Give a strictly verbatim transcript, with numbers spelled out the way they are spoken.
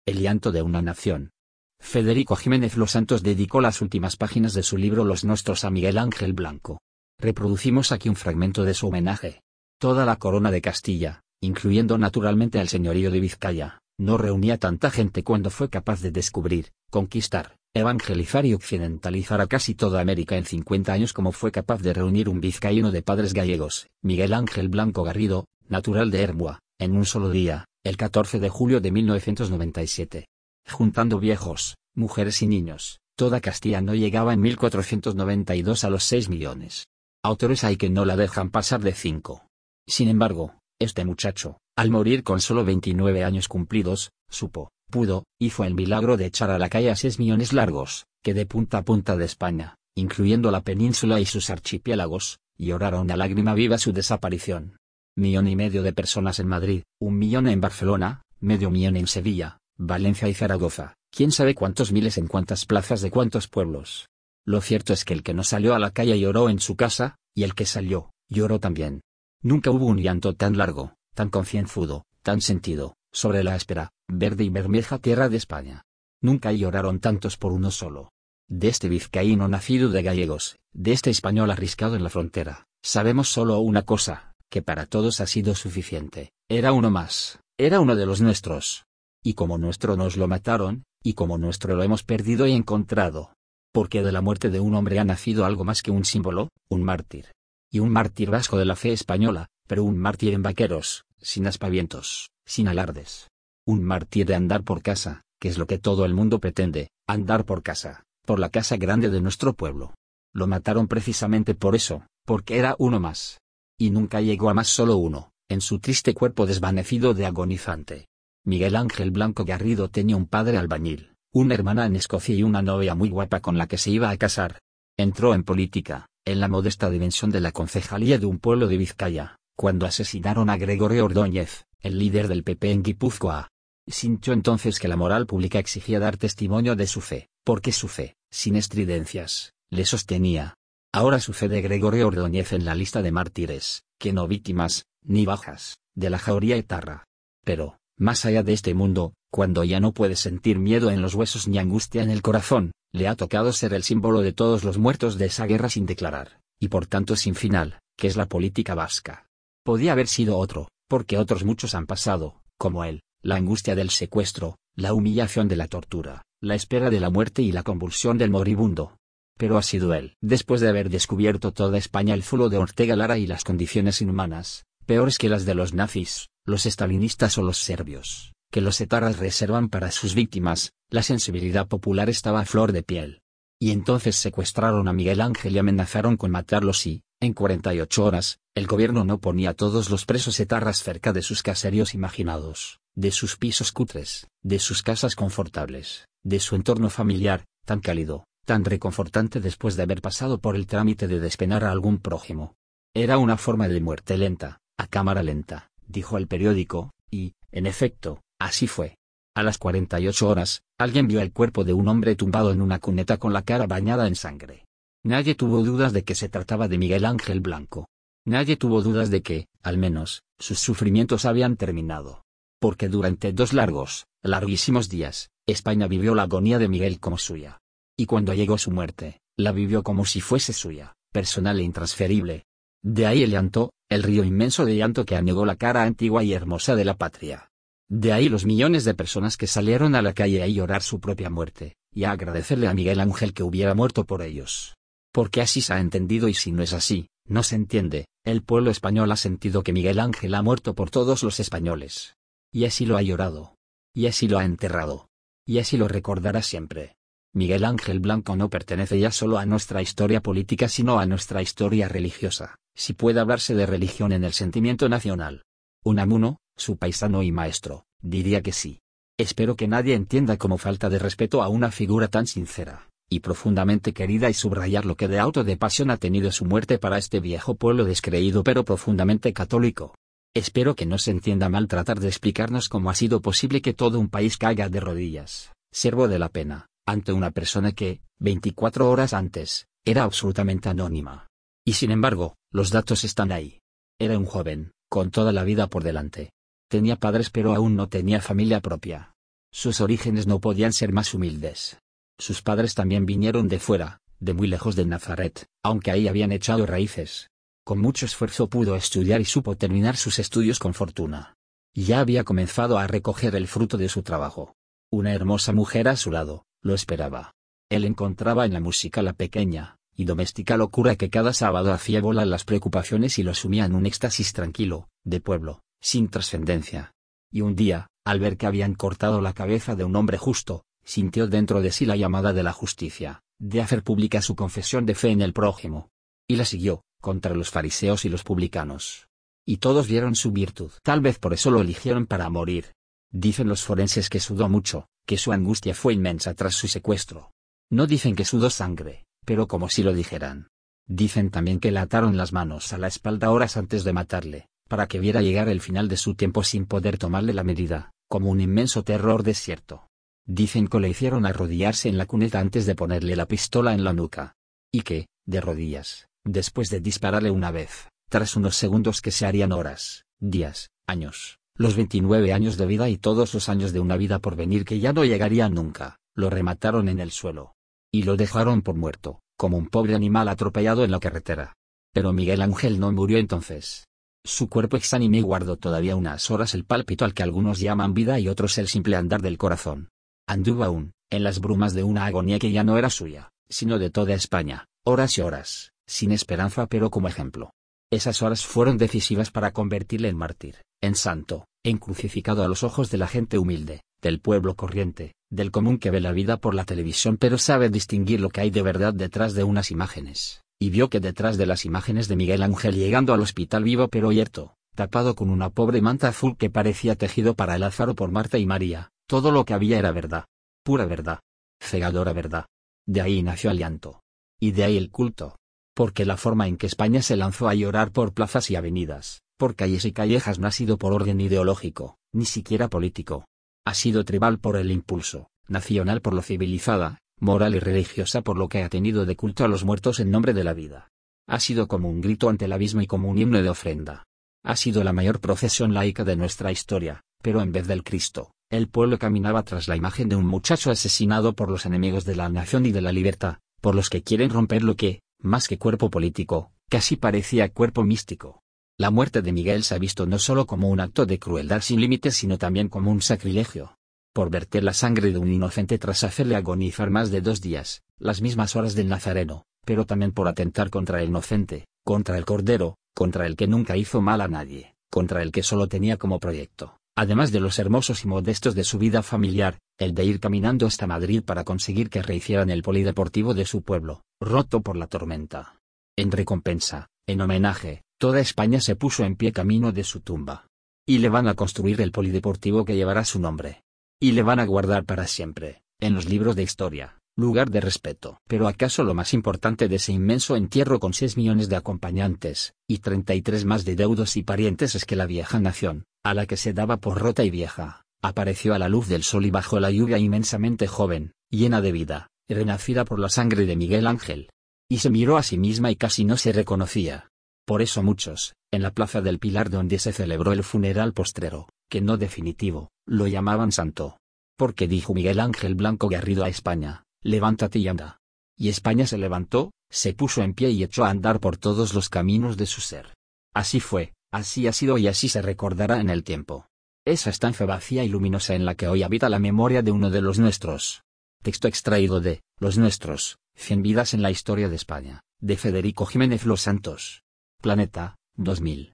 El llanto de una nación. Federico Jiménez Los Santos dedicó las últimas páginas de su libro Los Nostros a Miguel Ángel Blanco. Reproducimos aquí un fragmento de su homenaje. Toda la corona de Castilla, incluyendo naturalmente al señorío de Vizcaya, no reunía tanta gente cuando fue capaz de descubrir, conquistar, evangelizar y occidentalizar a casi toda América en cincuenta años como fue capaz de reunir un vizcaíno de padres gallegos, Miguel Ángel Blanco Garrido, natural de Hermua, en un solo día, el catorce de julio de mil novecientos noventa y siete. Juntando viejos, mujeres y niños, toda Castilla no llegaba en mil cuatrocientos noventa y dos a los seis millones. Autores hay que no la dejan pasar de cinco. Sin embargo, este muchacho, al morir con solo veintinueve años cumplidos, supo, pudo, hizo el milagro de echar a la calle a seis millones largos, que de punta a punta de España, incluyendo la península y sus archipiélagos, lloraron a lágrima viva su desaparición. Millón y medio de personas en Madrid, un millón en Barcelona, medio millón en Sevilla, Valencia y Zaragoza, quién sabe cuántos miles en cuántas plazas de cuántos pueblos. Lo cierto es que el que no salió a la calle lloró en su casa, y el que salió, lloró también. Nunca hubo un llanto tan largo, tan concienzudo, tan sentido, sobre la áspera, verde y bermeja tierra de España. Nunca lloraron tantos por uno solo. De este vizcaíno nacido de gallegos, de este español arriscado en la frontera, sabemos solo una cosa, que para todos ha sido suficiente: era uno más, era uno de los nuestros. Y como nuestro nos lo mataron, y como nuestro lo hemos perdido y encontrado. Porque de la muerte de un hombre ha nacido algo más que un símbolo, un mártir. Y un mártir vasco de la fe española, pero un mártir en vaqueros, sin aspavientos, sin alardes. Un mártir de andar por casa, que es lo que todo el mundo pretende, andar por casa, por la casa grande de nuestro pueblo. Lo mataron precisamente por eso, porque era uno más. Y nunca llegó a más solo uno, en su triste cuerpo desvanecido de agonizante. Miguel Ángel Blanco Garrido tenía un padre albañil, una hermana en Escocia y una novia muy guapa con la que se iba a casar. Entró en política, en la modesta dimensión de la concejalía de un pueblo de Vizcaya, cuando asesinaron a Gregorio Ordóñez, el líder del P P en Guipúzcoa. Sintió entonces que la moral pública exigía dar testimonio de su fe, porque su fe, sin estridencias, le sostenía. Ahora su fe de Gregorio Ordóñez en la lista de mártires, que no víctimas, ni bajas, de la jauría etarra. Pero, más allá de este mundo, cuando ya no puede sentir miedo en los huesos ni angustia en el corazón, le ha tocado ser el símbolo de todos los muertos de esa guerra sin declarar, y por tanto sin final, que es la política vasca. Podía haber sido otro, porque otros muchos han pasado, como él, la angustia del secuestro, la humillación de la tortura, la espera de la muerte y la convulsión del moribundo. Pero ha sido él, después de haber descubierto toda España el zulo de Ortega Lara y las condiciones inhumanas, peores que las de los nazis, los estalinistas o los serbios, que los etarras reservan para sus víctimas, la sensibilidad popular estaba a flor de piel. Y entonces secuestraron a Miguel Ángel y amenazaron con matarlo si, en cuarenta y ocho horas, el gobierno no ponía a todos los presos etarras cerca de sus caseríos imaginados, de sus pisos cutres, de sus casas confortables, de su entorno familiar, tan cálido, tan reconfortante después de haber pasado por el trámite de despenar a algún prójimo. Era una forma de muerte lenta, a cámara lenta, dijo el periódico, y, en efecto, así fue. A las cuarenta y ocho horas, alguien vio el cuerpo de un hombre tumbado en una cuneta con la cara bañada en sangre. Nadie tuvo dudas de que se trataba de Miguel Ángel Blanco. Nadie tuvo dudas de que, al menos, sus sufrimientos habían terminado. Porque durante dos largos, larguísimos días, España vivió la agonía de Miguel como suya. Y cuando llegó su muerte, la vivió como si fuese suya, personal e intransferible. De ahí el llanto, el río inmenso de llanto que anegó la cara antigua y hermosa de la patria. De ahí los millones de personas que salieron a la calle a llorar su propia muerte, y a agradecerle a Miguel Ángel que hubiera muerto por ellos. Porque así se ha entendido, y si no es así, no se entiende, el pueblo español ha sentido que Miguel Ángel ha muerto por todos los españoles. Y así lo ha llorado. Y así lo ha enterrado. Y así lo recordará siempre. Miguel Ángel Blanco no pertenece ya solo a nuestra historia política sino a nuestra historia religiosa, si puede hablarse de religión en el sentimiento nacional. Unamuno, su paisano y maestro, diría que sí. Espero que nadie entienda como falta de respeto a una figura tan sincera y profundamente querida, y subrayar lo que de auto de pasión ha tenido su muerte para este viejo pueblo descreído pero profundamente católico. Espero que no se entienda mal tratar de explicarnos cómo ha sido posible que todo un país caiga de rodillas, servo de la pena, ante una persona que, veinticuatro horas antes, era absolutamente anónima. Y sin embargo, los datos están ahí. Era un joven, con toda la vida por delante. Tenía padres pero aún no tenía familia propia. Sus orígenes no podían ser más humildes. Sus padres también vinieron de fuera, de muy lejos de Nazaret, aunque ahí habían echado raíces. Con mucho esfuerzo pudo estudiar y supo terminar sus estudios con fortuna. Ya había comenzado a recoger el fruto de su trabajo. Una hermosa mujer a su lado, lo esperaba. Él encontraba en la música la pequeña y doméstica locura que cada sábado hacía volar las preocupaciones y lo sumía en un éxtasis tranquilo, de pueblo, sin trascendencia. Y un día, al ver que habían cortado la cabeza de un hombre justo, sintió dentro de sí la llamada de la justicia, de hacer pública su confesión de fe en el prójimo. Y la siguió, contra los fariseos y los publicanos. Y todos vieron su virtud. Tal vez por eso lo eligieron para morir. Dicen los forenses que sudó mucho, que su angustia fue inmensa tras su secuestro. No dicen que sudó sangre, pero como si lo dijeran. Dicen también que le ataron las manos a la espalda horas antes de matarle, para que viera llegar el final de su tiempo sin poder tomarle la medida, como un inmenso terror desierto. Dicen que le hicieron arrodillarse en la cuneta antes de ponerle la pistola en la nuca. Y que, de rodillas, después de dispararle una vez, tras unos segundos que se harían horas, días, años, los veintinueve años de vida y todos los años de una vida por venir que ya no llegaría nunca, lo remataron en el suelo. Y lo dejaron por muerto, como un pobre animal atropellado en la carretera. Pero Miguel Ángel no murió entonces. Su cuerpo exánime guardó todavía unas horas el pálpito al que algunos llaman vida y otros el simple andar del corazón. Anduvo aún, en las brumas de una agonía que ya no era suya, sino de toda España, horas y horas, sin esperanza pero como ejemplo. Esas horas fueron decisivas para convertirle en mártir, en santo, en crucificado a los ojos de la gente humilde, del pueblo corriente, del común que ve la vida por la televisión pero sabe distinguir lo que hay de verdad detrás de unas imágenes, y vio que detrás de las imágenes de Miguel Ángel llegando al hospital vivo pero yerto, tapado con una pobre manta azul que parecía tejido para el Lázaro por Marta y María, todo lo que había era verdad, pura verdad, cegadora verdad. De ahí nació el llanto. Y de ahí el culto. Porque la forma en que España se lanzó a llorar por plazas y avenidas, por calles y callejas no ha sido por orden ideológico, ni siquiera político. Ha sido tribal por el impulso, nacional por lo civilizada, moral y religiosa por lo que ha tenido de culto a los muertos en nombre de la vida. Ha sido como un grito ante el abismo y como un himno de ofrenda. Ha sido la mayor procesión laica de nuestra historia, pero en vez del Cristo, el pueblo caminaba tras la imagen de un muchacho asesinado por los enemigos de la nación y de la libertad, por los que quieren romper lo que, más que cuerpo político, casi parecía cuerpo místico. La muerte de Miguel se ha visto no solo como un acto de crueldad sin límites sino también como un sacrilegio. Por verter la sangre de un inocente tras hacerle agonizar más de dos días, las mismas horas del Nazareno, pero también por atentar contra el inocente, contra el Cordero, contra el que nunca hizo mal a nadie, contra el que solo tenía como proyecto, además de los hermosos y modestos de su vida familiar, el de ir caminando hasta Madrid para conseguir que rehicieran el polideportivo de su pueblo, roto por la tormenta. En recompensa, en homenaje, toda España se puso en pie camino de su tumba. Y le van a construir el polideportivo que llevará su nombre. Y le van a guardar para siempre, en los libros de historia, lugar de respeto. Pero acaso lo más importante de ese inmenso entierro con seis millones de acompañantes, y treinta y tres más de deudos y parientes es que la vieja nación, a la que se daba por rota y vieja, apareció a la luz del sol y bajo la lluvia inmensamente joven, llena de vida, renacida por la sangre de Miguel Ángel. Y se miró a sí misma y casi no se reconocía. Por eso muchos, en la plaza del Pilar donde se celebró el funeral postrero, que no definitivo, lo llamaban santo. Porque dijo Miguel Ángel Blanco Garrido a España, levántate y anda. Y España se levantó, se puso en pie y echó a andar por todos los caminos de su ser. Así fue, así ha sido y así se recordará en el tiempo. Esa estancia vacía y luminosa en la que hoy habita la memoria de uno de los nuestros. Texto extraído de Los Nuestros, cien vidas en la historia de España, de Federico Jiménez Los Santos. Planeta, dos mil.